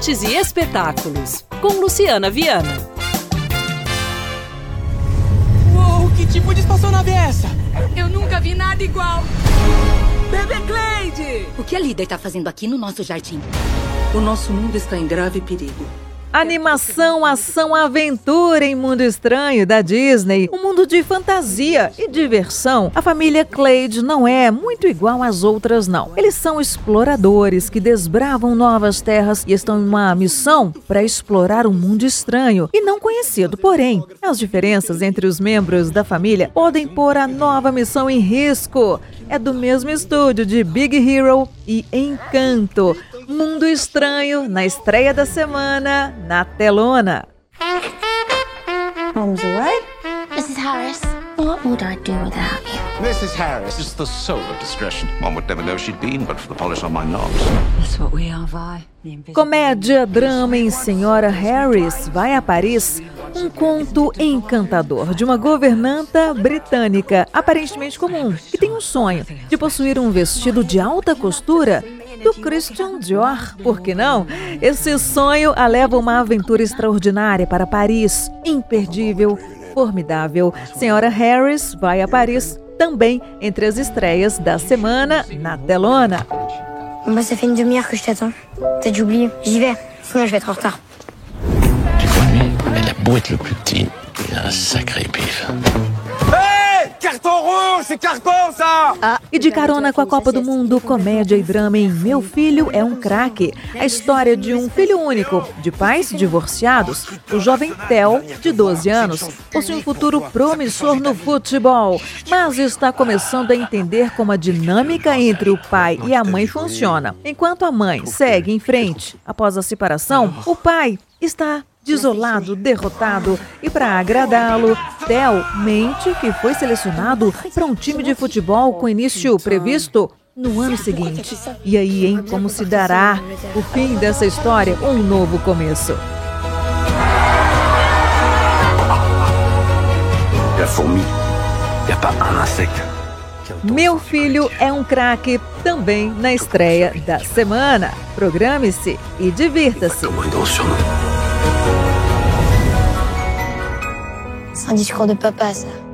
Artes e espetáculos, com Luciana Viana. Uou, que tipo de espaçonave é essa? Eu nunca vi nada igual. Bebê Cleide! O que a líder tá fazendo aqui no nosso jardim? O nosso mundo está em grave perigo. Animação, ação, aventura em Mundo Estranho da Disney. Um mundo de fantasia e diversão. A família Cleide não é muito igual às outras, não. Eles são exploradores que desbravam novas terras e estão em uma missão para explorar um mundo estranho e não conhecido. Porém, as diferenças entre os membros da família podem pôr a nova missão em risco. É do mesmo estúdio de Big Hero e Encanto. Mundo Estranho, na estreia da semana, na telona. Mom's away. Mrs. Harris, what would I do without you? Mrs. Harris is the soul of discretion. One would never know she'd been but for the polish on my knobs. That's what we are, Vi. Comédia, drama em Senhora Harris vai a Paris. Um conto encantador de uma governanta britânica, aparentemente comum, que tem um sonho de possuir um vestido de alta costura do Christian Dior. Por que não? Esse sonho a leva a uma aventura extraordinária para Paris, imperdível, formidável. Senhora Harris vai a Paris, também entre as estreias da semana na telona. Bah, ça fait une demi-heure que je t'attends. T'as dû oublier. J'y vais, sinon je vais être en retard. Tu vois, lui, elle a beau être le plus petit, il a un sacré pif. Hey! Carton rouge! C'est carton, ça! E de carona com a Copa do Mundo, comédia e drama em Meu Filho é um Craque. A história de um filho único, de pais divorciados. O jovem Theo, de 12 anos, possui um futuro promissor no futebol, mas está começando a entender como a dinâmica entre o pai e a mãe funciona. Enquanto a mãe segue em frente após a separação, o pai está desolado, derrotado, e para agradá-lo, Theo mente que foi selecionado para um time de futebol com início previsto no ano seguinte. E aí, hein, como se dará o fim dessa história, um novo começo. La fourmi, y a pas un insecte. Meu Filho é um Craque, também na estreia da semana. Programe-se e divirta-se. Comment il danse sur nous? C'est un discours de papa, ça.